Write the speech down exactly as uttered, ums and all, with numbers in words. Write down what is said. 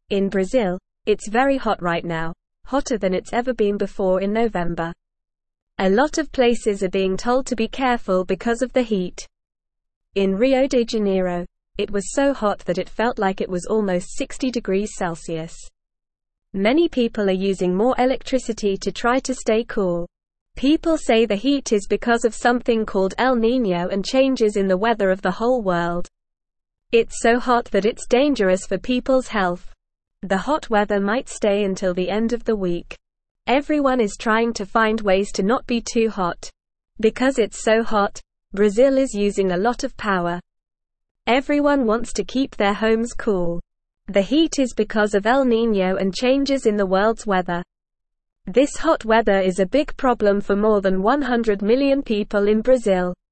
In Brazil, it's very hot right now, hotter than it's ever been before in November. A lot of places are being told to be careful because of the heat. In Rio de Janeiro, it was so hot that it felt like it was almost sixty degrees Celsius. Many people are using more electricity to try to stay cool. People say the heat is because of something called El Niño and changes in the weather of the whole world. It's so hot that it's dangerous for people's health. The hot weather might stay until the end of the week. Everyone is trying to find ways to not be too hot. Because it's so hot, Brazil is using a lot of power. Everyone wants to keep their homes cool. The heat is because of El Niño and changes in the world's weather. This hot weather is a big problem for more than one hundred million people in Brazil.